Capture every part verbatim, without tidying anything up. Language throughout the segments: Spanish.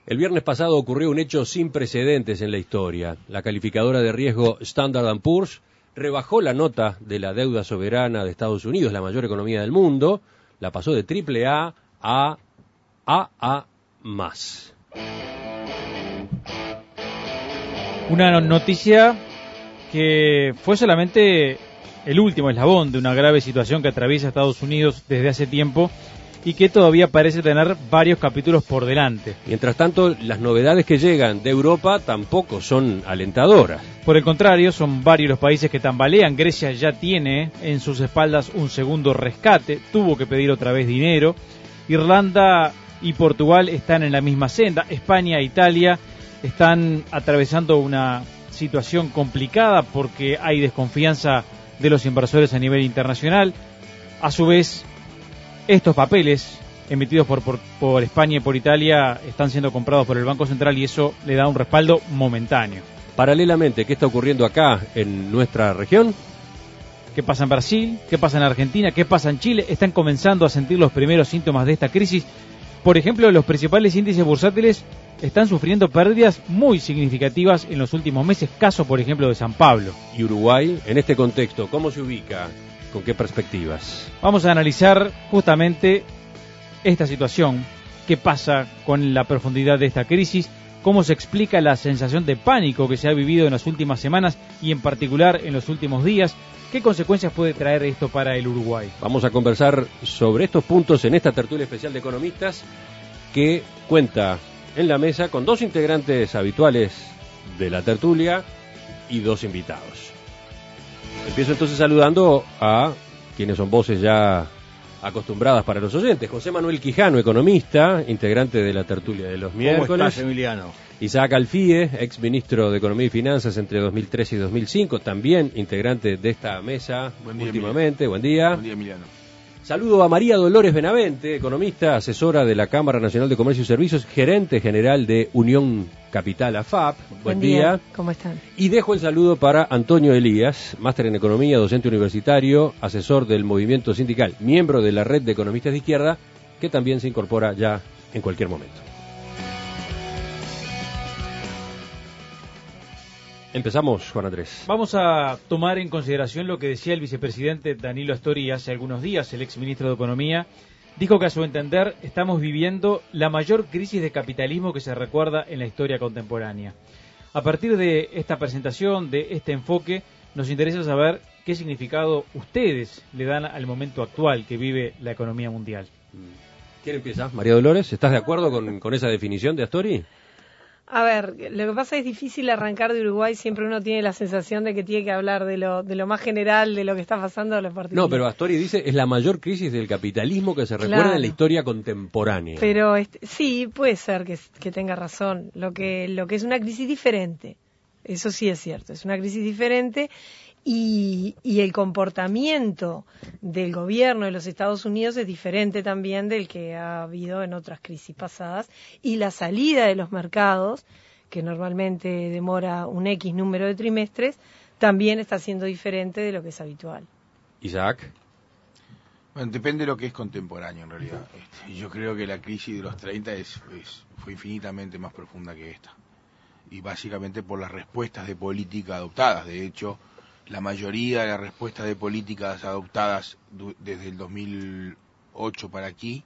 El viernes pasado ocurrió un hecho sin precedentes en la historia. La calificadora de riesgo Standard and Poor's rebajó la nota de la deuda soberana de Estados Unidos, la mayor economía del mundo, la pasó de triple A a A A más. Una noticia que fue solamente el último eslabón de una grave situación que atraviesa Estados Unidos desde hace tiempo y que todavía parece tener varios capítulos por delante. Mientras tanto, las novedades que llegan de Europa tampoco son alentadoras. Por el contrario, son varios los países que tambalean. Grecia ya tiene en sus espaldas un segundo rescate, tuvo que pedir otra vez dinero. Irlanda y Portugal están en la misma senda. España e Italia están atravesando una situación complicada porque hay desconfianza de los inversores a nivel internacional. A su vez, estos papeles emitidos por, por, por España y por Italia están siendo comprados por el Banco Central y eso le da un respaldo momentáneo. Paralelamente, ¿qué está ocurriendo acá en nuestra región? ¿Qué pasa en Brasil? ¿Qué pasa en Argentina? ¿Qué pasa en Chile? Están comenzando a sentir los primeros síntomas de esta crisis. Por ejemplo, los principales índices bursátiles están sufriendo pérdidas muy significativas en los últimos meses. Caso, por ejemplo, de San Pablo. ¿Y Uruguay, en este contexto, cómo se ubica? ¿Con qué perspectivas? Vamos a analizar justamente esta situación, qué pasa con la profundidad de esta crisis, cómo se explica la sensación de pánico que se ha vivido en las últimas semanas y en particular en los últimos días, qué consecuencias puede traer esto para el Uruguay. Vamos a conversar sobre estos puntos en esta tertulia especial de economistas que cuenta en la mesa con dos integrantes habituales de la tertulia y dos invitados. Empiezo entonces saludando a quienes son voces ya acostumbradas para los oyentes. José Manuel Quijano, economista, integrante de la tertulia de los miércoles. ¿Cómo estás, Emiliano? Isaac Alfie, ex ministro de Economía y Finanzas entre dos mil tres y dos mil cinco, también integrante de esta mesa. Buen día, últimamente. Buen día. Buen día, Emiliano. Saludo a María Dolores Benavente, economista, asesora de la Cámara Nacional de Comercio y Servicios, gerente general de Unión Capital A F A P. Buen, Buen día. día. ¿Cómo están? Y dejo el saludo para Antonio Elías, máster en Economía, docente universitario, asesor del movimiento sindical, miembro de la Red de Economistas de Izquierda, que también se incorpora ya en cualquier momento. Empezamos, Juan Andrés. Vamos a tomar en consideración lo que decía el vicepresidente Danilo Astori hace algunos días, el exministro de Economía. Dijo que a su entender estamos viviendo la mayor crisis de capitalismo que se recuerda en la historia contemporánea. A partir de esta presentación, de este enfoque, nos interesa saber qué significado ustedes le dan al momento actual que vive la economía mundial. ¿Quién empieza? María Dolores, ¿estás de acuerdo con, con esa definición de Astori? A ver, lo que pasa es difícil arrancar de Uruguay, siempre uno tiene la sensación de que tiene que hablar de lo de lo más general, de lo que está pasando a los particulares. No, pero Astori dice es la mayor crisis del capitalismo que se recuerda Claro. en la historia contemporánea. Pero este, sí, puede ser que, que tenga razón, lo que, lo que es una crisis diferente, eso sí es cierto, es una crisis diferente. Y, y el comportamiento del gobierno de los Estados Unidos es diferente también del que ha habido en otras crisis pasadas. Y la salida de los mercados, que normalmente demora un X número de trimestres, también está siendo diferente de lo que es habitual. Isaac. Bueno, depende de lo que es contemporáneo en realidad. Este, yo creo que la crisis de los treinta es, es, fue infinitamente más profunda que esta. Y básicamente por las respuestas de política adoptadas. De hecho, la mayoría de las respuestas de políticas adoptadas desde el dos mil ocho para aquí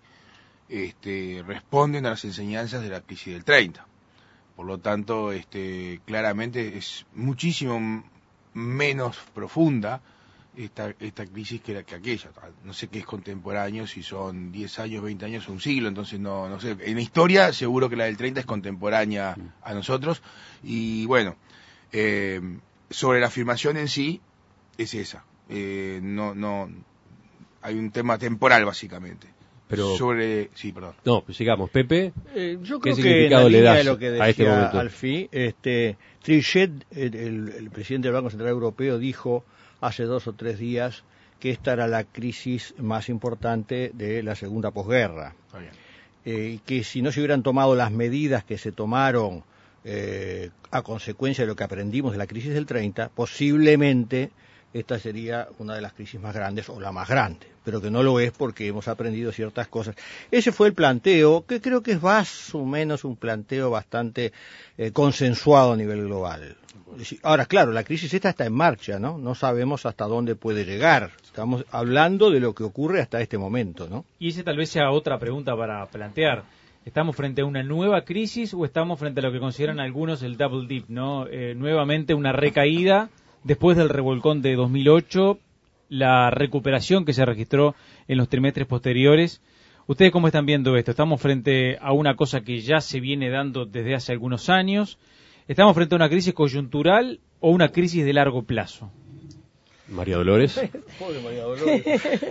este, responden a las enseñanzas de la crisis del treinta. Por lo tanto, este, claramente es muchísimo menos profunda esta, esta crisis que, la, que aquella. No sé qué es contemporáneo, si son diez años, veinte años o un siglo, entonces no, no sé. En la historia seguro que la del treinta es contemporánea a nosotros. Y bueno, eh, sobre la afirmación en sí, es esa. Eh, no, no, hay un tema temporal básicamente. Pero sobre, sí, perdón. No, pues sigamos, Pepe. Eh, yo ¿Qué creo que significado en la le línea das de lo que decía a este momento? Alfie, este, Trichet, el, el, el presidente del Banco Central Europeo, dijo hace dos o tres días que esta era la crisis más importante de la segunda posguerra. Está bien. Eh, y que si no se hubieran tomado las medidas que se tomaron eh, a consecuencia de lo que aprendimos de la crisis del treinta, posiblemente esta sería una de las crisis más grandes o la más grande, pero que no lo es porque hemos aprendido ciertas cosas. Ese fue el planteo, que creo que es más o menos un planteo bastante eh, consensuado a nivel global. Ahora, claro, la crisis esta está en marcha, ¿no? No sabemos hasta dónde puede llegar. Estamos hablando de lo que ocurre hasta este momento, ¿no? Y esa tal vez sea otra pregunta para plantear. ¿Estamos frente a una nueva crisis o estamos frente a lo que consideran algunos el double dip, ¿no? Eh, nuevamente una recaída después del revolcón de dos mil ocho, la recuperación que se registró en los trimestres posteriores. ¿Ustedes cómo están viendo esto? ¿Estamos frente a una cosa que ya se viene dando desde hace algunos años? ¿Estamos frente a una crisis coyuntural o una crisis de largo plazo? María Dolores. Pobre María Dolores.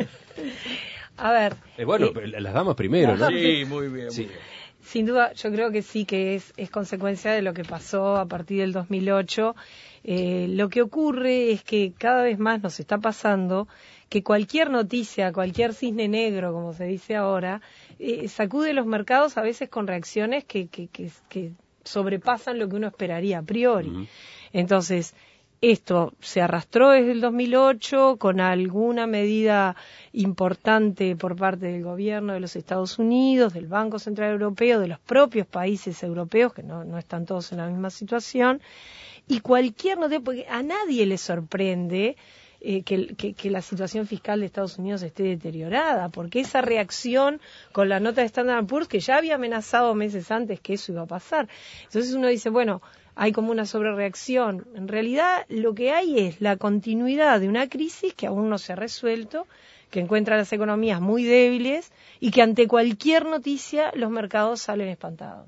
A ver. Eh, bueno, eh, las damas primero, ¿no? Sí, muy bien, sí. muy bien. Sin duda, yo creo que sí que es, es consecuencia de lo que pasó a partir del dos mil ocho. Eh, lo que ocurre es que cada vez más nos está pasando que cualquier noticia, cualquier cisne negro, como se dice ahora, eh, sacude los mercados a veces con reacciones que, que, que, que sobrepasan lo que uno esperaría a priori. Uh-huh. Entonces, esto se arrastró desde el dos mil ocho con alguna medida importante por parte del gobierno de los Estados Unidos, del Banco Central Europeo, de los propios países europeos, que no, no están todos en la misma situación, y cualquier noticia, porque a nadie le sorprende eh, que, que, que la situación fiscal de Estados Unidos esté deteriorada, porque esa reacción con la nota de Standard and Poor's, que ya había amenazado meses antes que eso iba a pasar. Entonces uno dice, bueno, hay como una sobrereacción. En realidad lo que hay es la continuidad de una crisis que aún no se ha resuelto, que encuentra a las economías muy débiles y que ante cualquier noticia los mercados salen espantados.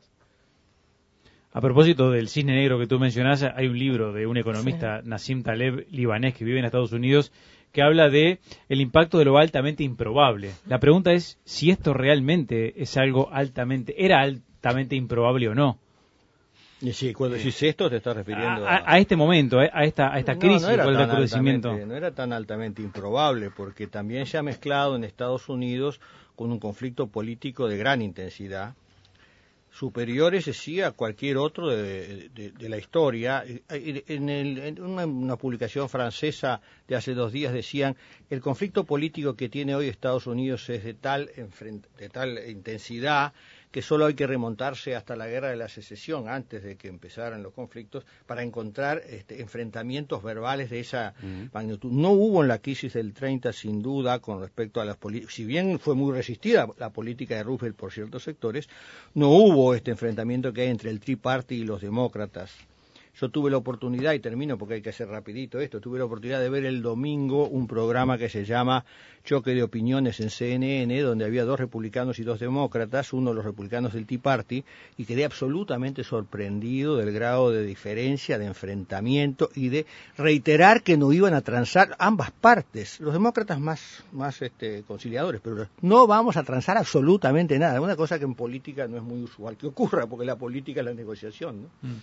A propósito del cisne negro que tú mencionás, hay un libro de un economista, sí. Nassim Taleb, libanés, que vive en Estados Unidos, que habla de el impacto de lo altamente improbable. La pregunta es si esto realmente es algo altamente, era altamente improbable o no. Y sí, cuando decís esto te estás refiriendo a, a, a este momento, a esta, a esta crisis, no, no o el tan recrudecimiento. No era tan altamente improbable, porque también se ha mezclado en Estados Unidos con un conflicto político de gran intensidad, superiores, sí, a cualquier otro de, de, de la historia. En, el, en una, una publicación francesa de hace dos días decían, el conflicto político que tiene hoy Estados Unidos es de tal, de tal intensidad que solo hay que remontarse hasta la guerra de la secesión, antes de que empezaran los conflictos, para encontrar este, enfrentamientos verbales de esa uh-huh. magnitud. No hubo en la crisis del treinta, sin duda, con respecto a las políticas, si bien fue muy resistida la política de Roosevelt por ciertos sectores, no hubo este enfrentamiento que hay entre el Tea Party y los demócratas. Yo tuve la oportunidad, y termino porque hay que hacer rapidito esto, tuve la oportunidad de ver el domingo un programa que se llama Choque de Opiniones en C N N, donde había dos republicanos y dos demócratas, uno de los republicanos del Tea Party, y quedé absolutamente sorprendido del grado de diferencia, de enfrentamiento y de reiterar que no iban a transar ambas partes. Los demócratas más, más este, conciliadores, pero no vamos a transar absolutamente nada, una cosa que en política no es muy usual que ocurra, porque la política es la negociación, ¿no? Mm.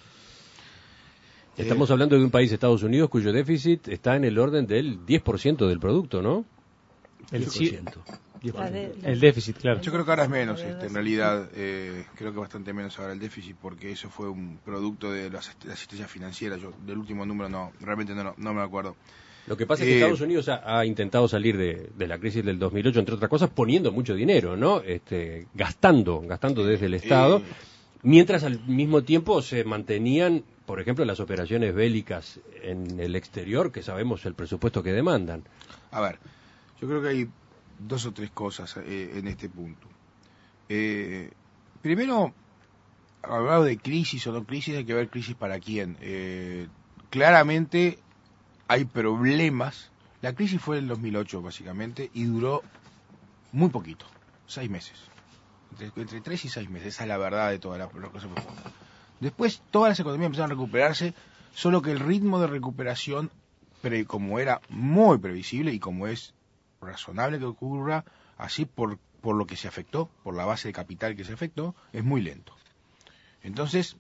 Estamos hablando de un país, Estados Unidos, cuyo déficit está en el orden del diez por ciento del producto, ¿no? El diez por ciento. diez por ciento. El déficit, claro. Yo creo que ahora es menos, este, en realidad, eh, creo que bastante menos ahora el déficit, porque eso fue un producto de la asistencia financiera. Yo del último número no, realmente no, no me acuerdo. Lo que pasa es que eh, Estados Unidos ha, ha intentado salir de, de la crisis del dos mil ocho, entre otras cosas, poniendo mucho dinero, ¿no? Este, gastando, gastando desde el Estado, eh, mientras al mismo tiempo se mantenían, por ejemplo, las operaciones bélicas en el exterior, que sabemos el presupuesto que demandan. A ver, yo creo que hay dos o tres cosas eh, en este punto. Eh, primero, hablado de crisis o no crisis, hay que ver crisis para quién. Eh, claramente hay problemas. La crisis fue en el dos mil ocho, básicamente, y duró muy poquito, seis meses. Entre, entre tres y seis meses, esa es la verdad de toda la, la cosa. Después todas las economías empezaron a recuperarse, solo que el ritmo de recuperación, pre, como era muy previsible y como es razonable que ocurra, así por, por lo que se afectó, por la base de capital que se afectó, es muy lento. Entonces,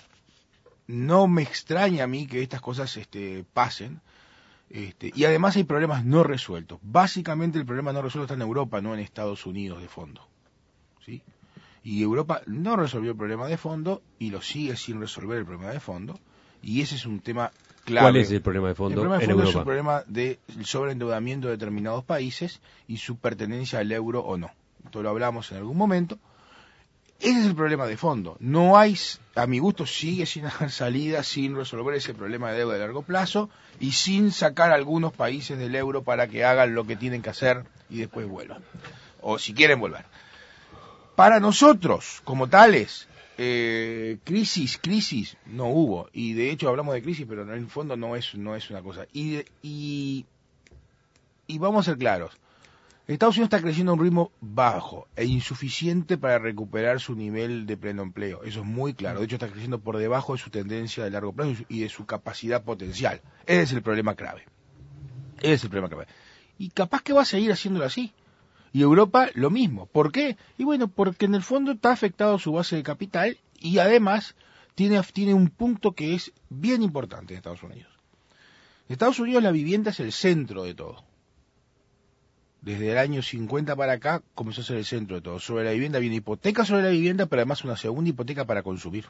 no me extraña a mí que estas cosas este, pasen, este, y además hay problemas no resueltos. Básicamente el problema no resuelto está en Europa, no en Estados Unidos de fondo, ¿sí? Y Europa no resolvió el problema de fondo y lo sigue sin resolver el problema de fondo, Y ese es un tema clave. ¿Cuál es el problema de fondo el problema de en fondo Europa? Es el problema del sobreendeudamiento de determinados países y su pertenencia al euro o no. Esto lo hablamos en algún momento. Ese es el problema de fondo. No hay, a mi gusto, sigue sin haber salida, sin resolver ese problema de deuda de largo plazo y sin sacar a algunos países del euro para que hagan lo que tienen que hacer y después vuelvan. O si quieren volver. Para nosotros, como tales, eh, crisis, crisis, no hubo. Y de hecho hablamos de crisis, pero en el fondo no es, no es una cosa. Y, y, y vamos a ser claros. Estados Unidos está creciendo a un ritmo bajo e insuficiente para recuperar su nivel de pleno empleo. Eso es muy claro. De hecho, está creciendo por debajo de su tendencia de largo plazo y de su capacidad potencial. Ese es el problema clave. Ese es el problema clave. Y capaz que va a seguir haciéndolo así. Y Europa lo mismo. ¿Por qué? Y bueno, porque en el fondo está afectado su base de capital y además tiene, tiene un punto que es bien importante en Estados Unidos. En Estados Unidos la vivienda es el centro de todo. Desde el año cincuenta para acá comenzó a ser el centro de todo. Sobre la vivienda viene hipoteca sobre la vivienda, pero además una segunda hipoteca para consumir.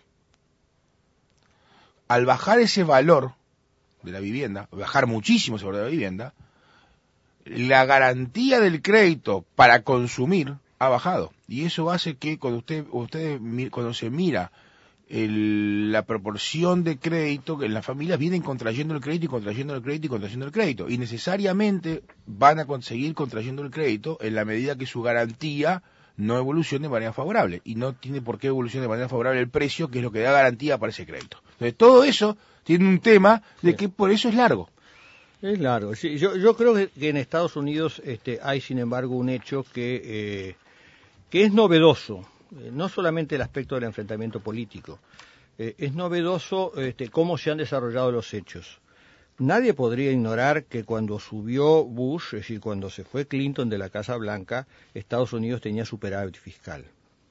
Al bajar ese valor de la vivienda, bajar muchísimo ese valor de la vivienda, la garantía del crédito para consumir ha bajado. Y eso hace que cuando usted, usted cuando se mira el, la proporción de crédito, que en las familias vienen contrayendo el crédito y contrayendo el crédito y contrayendo el crédito. Y necesariamente van a conseguir contrayendo el crédito en la medida que su garantía no evolucione de manera favorable. Y no tiene por qué evolucionar de manera favorable el precio, que es lo que da garantía para ese crédito. Entonces todo eso tiene un tema de que por eso es largo. Es largo. Sí, yo, yo creo que, que en Estados Unidos este, hay, sin embargo, un hecho que, eh, que es novedoso. Eh, no solamente el aspecto del enfrentamiento político. Eh, es novedoso este, cómo se han desarrollado los hechos. Nadie podría ignorar que cuando subió Bush, es decir, cuando se fue Clinton de la Casa Blanca, Estados Unidos tenía superávit fiscal.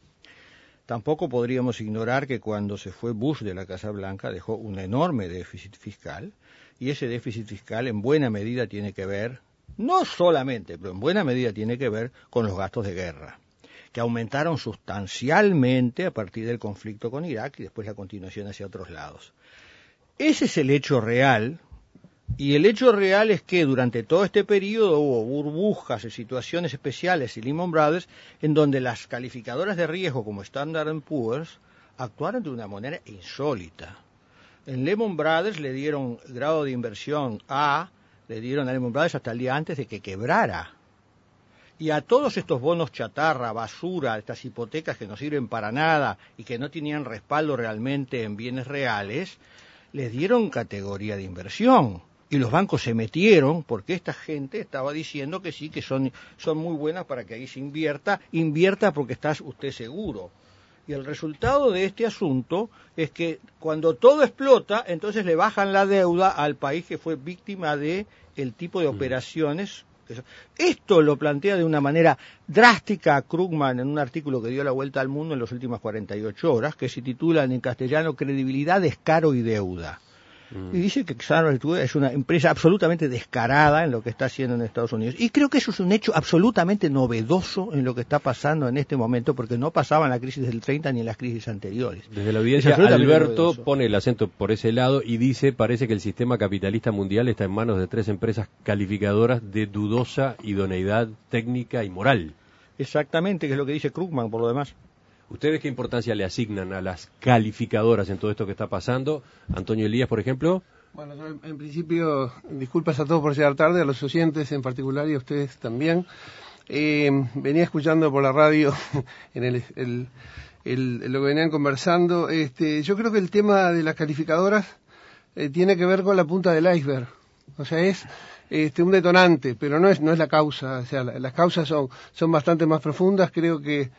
Tampoco podríamos ignorar que cuando se fue Bush de la Casa Blanca dejó un enorme déficit fiscal, y ese déficit fiscal en buena medida tiene que ver, no solamente, pero en buena medida tiene que ver con los gastos de guerra, que aumentaron sustancialmente a partir del conflicto con Irak y después la continuación hacia otros lados. Ese es el hecho real, y el hecho real es que durante todo este periodo hubo burbujas y situaciones especiales y Lehman Brothers en donde las calificadoras de riesgo como Standard and Poor's actuaron de una manera insólita. En Lehman Brothers le dieron grado de inversión A, le dieron a Lehman Brothers hasta el día antes de que quebrara. Y a todos estos bonos chatarra, basura, estas hipotecas que no sirven para nada y que no tenían respaldo realmente en bienes reales, les dieron categoría de inversión. Y los bancos se metieron porque esta gente estaba diciendo que sí, que son, son muy buenas para que ahí se invierta, invierta porque está usted seguro. Y el resultado de este asunto es que cuando todo explota, entonces le bajan la deuda al país que fue víctima de el tipo de operaciones. Esto lo plantea de una manera drástica Krugman en un artículo que dio la vuelta al mundo en las últimas cuarenta y ocho horas, que se titula en castellano Credibilidad, Descaro y Deuda. Y dice que Standard and Poor's es una empresa absolutamente descarada en lo que está haciendo en Estados Unidos. Y creo que eso es un hecho absolutamente novedoso en lo que está pasando en este momento, porque no pasaba en la crisis del treinta ni en las crisis anteriores. Desde la evidencia, Alberto novedoso. Pone el acento por ese lado y dice, parece que el sistema capitalista mundial está en manos de tres empresas calificadoras de dudosa idoneidad técnica y moral. Exactamente, que es lo que dice Krugman por lo demás. ¿Ustedes qué importancia le asignan a las calificadoras en todo esto que está pasando? Antonio Elías, por ejemplo. Bueno, yo en, en principio, disculpas a todos por llegar tarde, a los oyentes en particular y a ustedes también. Eh, venía escuchando por la radio en el, el, el, lo que venían conversando. Este, yo creo que el tema de las calificadoras eh, tiene que ver con la punta del iceberg. O sea, es este, un detonante, pero no es, no es la causa. O sea, la, las causas son, son bastante más profundas. Creo que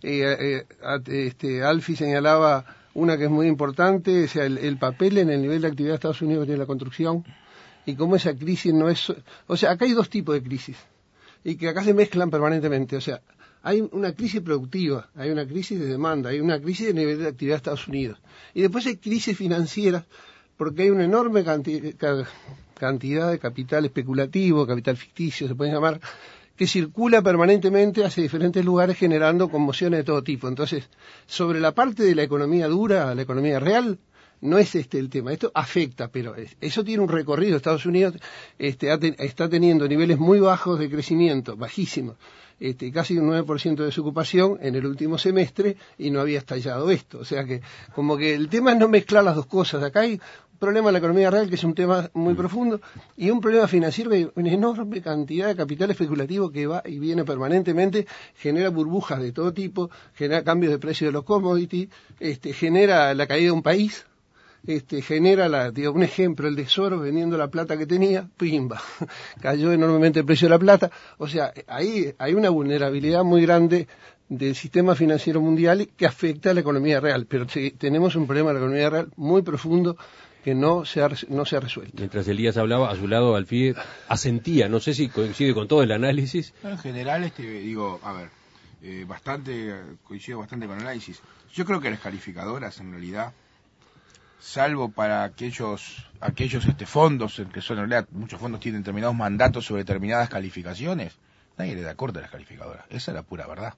Eh, eh, este, Alfie señalaba una que es muy importante, o sea, el, el papel en el nivel de actividad de Estados Unidos de la construcción y cómo esa crisis no es... O sea, acá hay dos tipos de crisis y que acá se mezclan permanentemente. O sea, hay una crisis productiva, hay una crisis de demanda, hay una crisis de nivel de actividad de Estados Unidos. Y después hay crisis financieras porque hay una enorme canti- ca- cantidad de capital especulativo, capital ficticio, se puede llamar, que circula permanentemente hacia diferentes lugares generando conmociones de todo tipo. Entonces, sobre la parte de la economía dura, la economía real, no es este el tema. Esto afecta, pero eso tiene un recorrido. Estados Unidos este, está teniendo niveles muy bajos de crecimiento, bajísimos, este, casi un nueve por ciento de desocupación en el último semestre y no había estallado esto. O sea que como que el tema es no mezclar las dos cosas. Acá hay un problema en la economía real que es un tema muy profundo y un problema financiero que hay una enorme cantidad de capital especulativo que va y viene permanentemente, genera burbujas de todo tipo, genera cambios de precio de los commodities, este, genera la caída de un país. Este, genera, la, digo, un ejemplo, el de Soros vendiendo la plata que tenía, pimba, cayó enormemente el precio de la plata. O sea, ahí hay una vulnerabilidad muy grande del sistema financiero mundial que afecta a la economía real, pero sí, tenemos un problema en la economía real muy profundo que no se ha, no se ha resuelto. Mientras Elías hablaba, a su lado Alfie asentía, no sé si coincide con todo el análisis. En general, este, digo, a ver, eh, bastante, coincido bastante con el análisis. Yo creo que las calificadoras, en realidad, salvo para aquellos aquellos este fondos, que son en realidad muchos fondos tienen determinados mandatos sobre determinadas calificaciones, nadie le da corte a las calificadoras, esa es la pura verdad.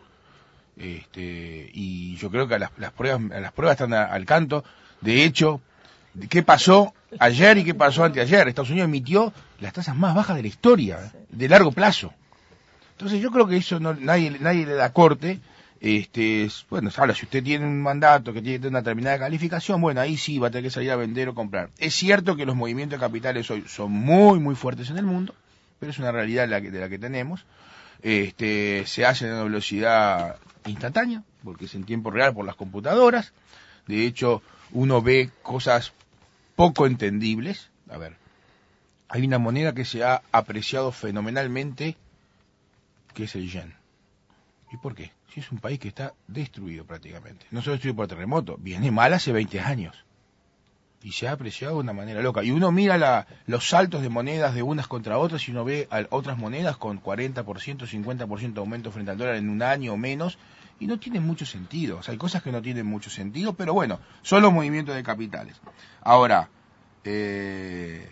Este, y yo creo que las, las pruebas las pruebas están a, al canto. De hecho, ¿qué pasó ayer y qué pasó anteayer? Estados Unidos emitió las tasas más bajas de la historia, de largo plazo. Entonces yo creo que eso no, nadie nadie le da corte. Este, bueno, ahora si usted tiene un mandato que tiene una determinada calificación, bueno, ahí sí va a tener que salir a vender o comprar. Es cierto que los movimientos de capitales hoy son muy, muy fuertes en el mundo, pero es una realidad de la que, de la que tenemos. Este, se hace a una velocidad instantánea, porque es en tiempo real por las computadoras. De hecho, uno ve cosas poco entendibles. A ver, hay una moneda que se ha apreciado fenomenalmente, que es el yen. ¿Y por qué? Si es un país que está destruido prácticamente. No solo destruido por terremoto, viene mal hace veinte años. Y se ha apreciado de una manera loca. Y uno mira la, los saltos de monedas de unas contra otras y uno ve a otras monedas con cuarenta por ciento, cincuenta por ciento de aumento frente al dólar en un año o menos. Y no tiene mucho sentido. O sea, hay cosas que no tienen mucho sentido, pero bueno, son los movimientos de capitales. Ahora, eh,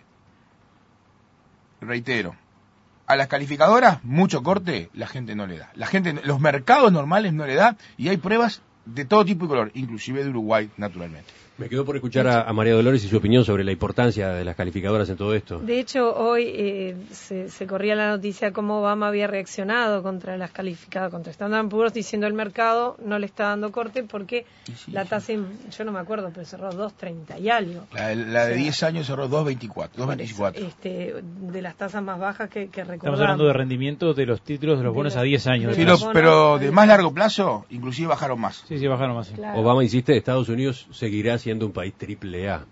reitero, a las calificadoras, mucho corte, la gente no le da. La gente, los mercados normales no le da, y hay pruebas de todo tipo y color, inclusive de Uruguay, naturalmente. Me quedo por escuchar a, a María Dolores y su opinión sobre la importancia de las calificadoras en todo esto. De hecho, hoy eh, se, se corría la noticia cómo Obama había reaccionado contra las calificadoras, contra Standard and Poor's, diciendo el mercado no le está dando corte porque sí, sí, la tasa, sí. yo no me acuerdo, pero cerró dos treinta y algo. La, la de o sea, diez años cerró dos veinticuatro, dos veinticuatro. Este, de las tasas más bajas que, que recordamos. Estamos hablando de rendimiento de los títulos de los bonos de los, a diez años. Sí, los, bonos, pero de más largo plazo, inclusive bajaron más. Sí, sí, bajaron más. Sí. Claro. Obama insiste, Estados Unidos seguirá siendo un país triple A.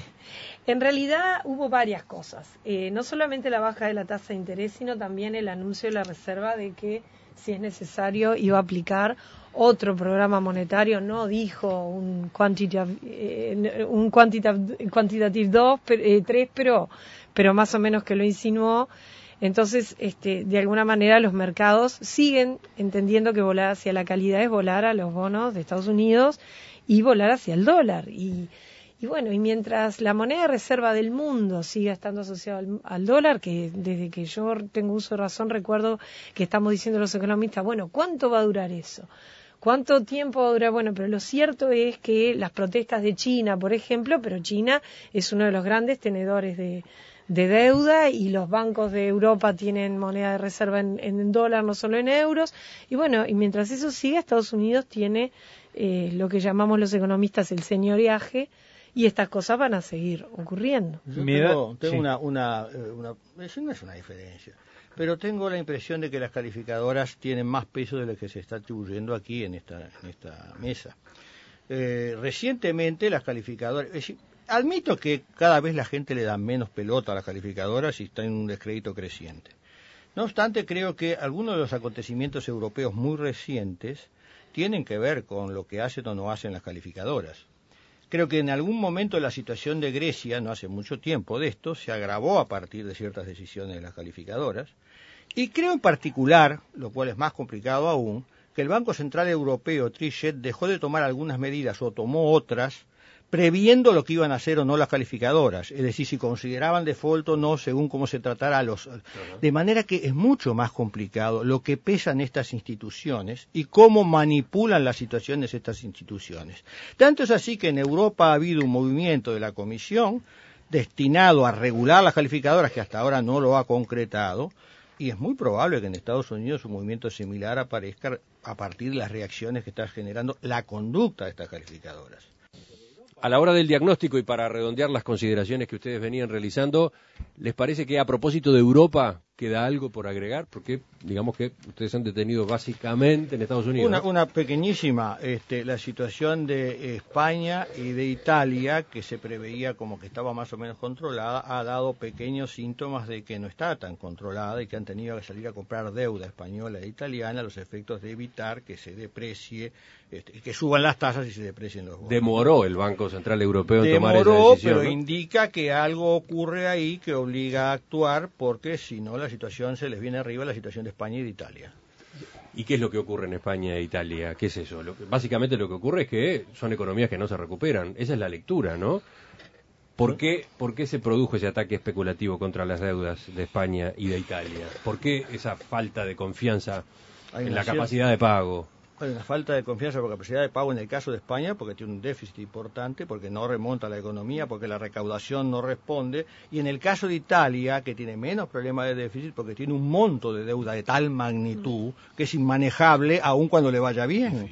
En realidad hubo varias cosas, eh, no solamente la baja de la tasa de interés, sino también el anuncio de la Reserva de que si es necesario iba a aplicar otro programa monetario. No dijo un quantitative, eh, un quantitative, quantitative dos, eh, tres, pero, pero más o menos que lo insinuó. Entonces, este, de alguna manera los mercados siguen entendiendo que volar hacia la calidad es volar a los bonos de Estados Unidos y volar hacia el dólar. Y Y bueno, y mientras la moneda de reserva del mundo siga estando asociada al, al dólar, que desde que yo tengo uso de razón recuerdo que estamos diciendo los economistas, bueno, ¿cuánto va a durar eso? ¿Cuánto tiempo va a durar? Bueno, pero lo cierto es que las protestas de China, por ejemplo, pero China es uno de los grandes tenedores de, de deuda y los bancos de Europa tienen moneda de reserva en, en dólar, no solo en euros. Y bueno, y mientras eso siga, Estados Unidos tiene eh, lo que llamamos los economistas el señoreaje. Y estas cosas van a seguir ocurriendo. Yo tengo, tengo sí. una, una, una, eso no es una diferencia, pero tengo la impresión de que las calificadoras tienen más peso de lo que se está atribuyendo aquí en esta, en esta mesa. Eh, recientemente las calificadoras, es decir, admito que cada vez la gente le da menos pelota a las calificadoras y está en un descrédito creciente. No obstante, creo que algunos de los acontecimientos europeos muy recientes tienen que ver con lo que hacen o no hacen las calificadoras. Creo que en algún momento la situación de Grecia, no hace mucho tiempo de esto, se agravó a partir de ciertas decisiones de las calificadoras. Y creo en particular, lo cual es más complicado aún, que el Banco Central Europeo, Trichet, dejó de tomar algunas medidas o tomó otras previendo lo que iban a hacer o no las calificadoras, es decir, si consideraban default o no según cómo se tratara a los... De manera que es mucho más complicado lo que pesan estas instituciones y cómo manipulan las situaciones estas instituciones. Tanto es así que en Europa ha habido un movimiento de la Comisión destinado a regular las calificadoras que hasta ahora no lo ha concretado, y es muy probable que en Estados Unidos un movimiento similar aparezca a partir de las reacciones que está generando la conducta de estas calificadoras. A la hora del diagnóstico y para redondear las consideraciones que ustedes venían realizando, ¿les parece que a propósito de Europa queda algo por agregar? Porque digamos que ustedes han detenido básicamente en Estados Unidos. Una, ¿no? una pequeñísima, este, la situación de España y de Italia, que se preveía como que estaba más o menos controlada, ha dado pequeños síntomas de que no está tan controlada y que han tenido que salir a comprar deuda española e italiana a los efectos de evitar que se deprecie, este, que suban las tasas y se deprecien los bonos. Demoró el Banco Central Europeo en tomar esa Demoró, decisión, pero ¿no? indica que algo ocurre ahí que obliga a actuar, porque si no la situación se les viene arriba, la situación de España y de Italia. ¿Y qué es lo que ocurre en España e Italia? ¿Qué es eso? Lo que, básicamente lo que ocurre es que son economías que no se recuperan. Esa es la lectura, ¿no? ¿Por qué, ¿Por qué se produjo ese ataque especulativo contra las deudas de España y de Italia? ¿Por qué esa falta de confianza Hay en una la cierta- capacidad de pago? Hay una falta de confianza por capacidad de pago en el caso de España, porque tiene un déficit importante, porque no remonta la economía, porque la recaudación no responde, y en el caso de Italia, que tiene menos problemas de déficit, porque tiene un monto de deuda de tal magnitud que es inmanejable aun cuando le vaya bien.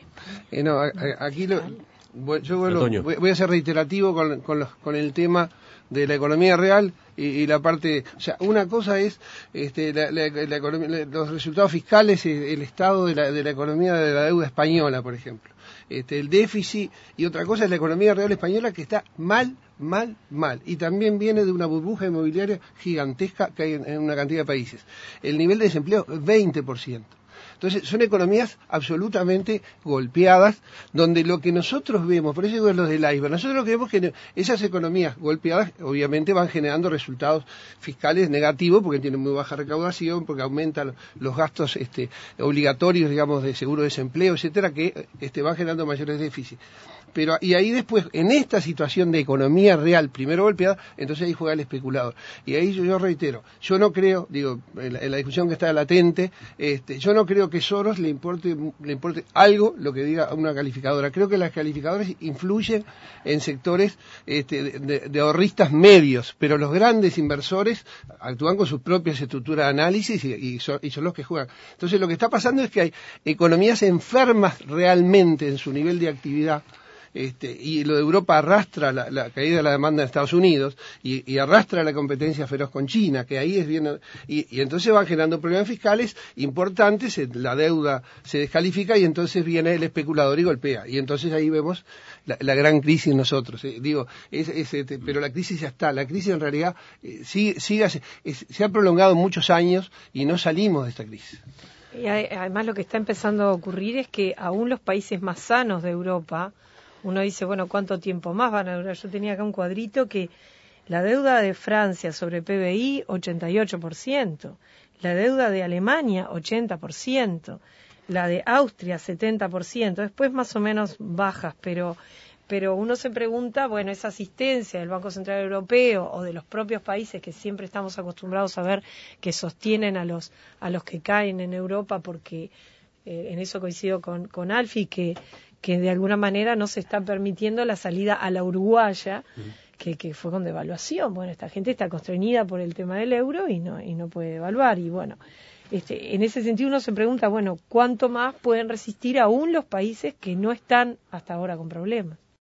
Eh, no, a- a- aquí lo, voy- yo vuelvo- Antonio. voy, voy a ser reiterativo con, con, los- con el tema de la economía real y, y la parte, o sea, una cosa es este, la, la- la economía- la- los resultados fiscales, el, el estado de la, de la economía de la deuda española, por ejemplo, este, el déficit, y otra cosa es la economía real española que está mal, mal, mal, y también viene de una burbuja inmobiliaria gigantesca que hay en, en una cantidad de países. El nivel de desempleo, veinte por ciento. Entonces, son economías absolutamente golpeadas, donde lo que nosotros vemos, por eso digo los del iceberg, nosotros lo que vemos es que esas economías golpeadas obviamente van generando resultados fiscales negativos, porque tienen muy baja recaudación, porque aumentan los gastos este, obligatorios, digamos, de seguro de desempleo, etcétera, que este, van generando mayores déficits. Pero, y ahí después, en esta situación de economía real, primero golpeada, entonces ahí juega el especulador. Y ahí yo, yo reitero, yo no creo, digo, en la, en la discusión que está latente, este, yo no creo que Soros le importe, le importe algo lo que diga una calificadora. Creo que las calificadoras influyen en sectores este, de, de, de ahorristas medios, pero los grandes inversores actúan con sus propias estructuras de análisis y, y, son, y son los que juegan. Entonces lo que está pasando es que hay economías enfermas realmente en su nivel de actividad. Este, y lo de Europa arrastra la, la caída de la demanda de Estados Unidos y, y arrastra la competencia feroz con China, que ahí es bien... Y, y entonces van generando problemas fiscales importantes, la deuda se descalifica y entonces viene el especulador y golpea. Y entonces ahí vemos la, la gran crisis nosotros. Eh. Digo, es, es, este, pero la crisis ya está. La crisis en realidad eh, sigue, sigue, es, se ha prolongado muchos años y no salimos de esta crisis. Y además lo que está empezando a ocurrir es que aún los países más sanos de Europa, uno dice, bueno, ¿cuánto tiempo más van a durar? Yo tenía acá un cuadrito que la deuda de Francia sobre P B I, ochenta y ocho por ciento. La deuda de Alemania, ochenta por ciento. La de Austria, setenta por ciento. Después más o menos bajas, pero, pero uno se pregunta, bueno, esa asistencia del Banco Central Europeo o de los propios países que siempre estamos acostumbrados a ver que sostienen a los, a los que caen en Europa, porque eh, en eso coincido con, con Alfie, que que de alguna manera no se está permitiendo la salida a la uruguaya, que, que fue con devaluación. Bueno, esta gente está constreñida por el tema del euro y no y no puede devaluar. Y bueno, este, en ese sentido uno se pregunta, bueno, ¿cuánto más pueden resistir aún los países que no están hasta ahora con problemas?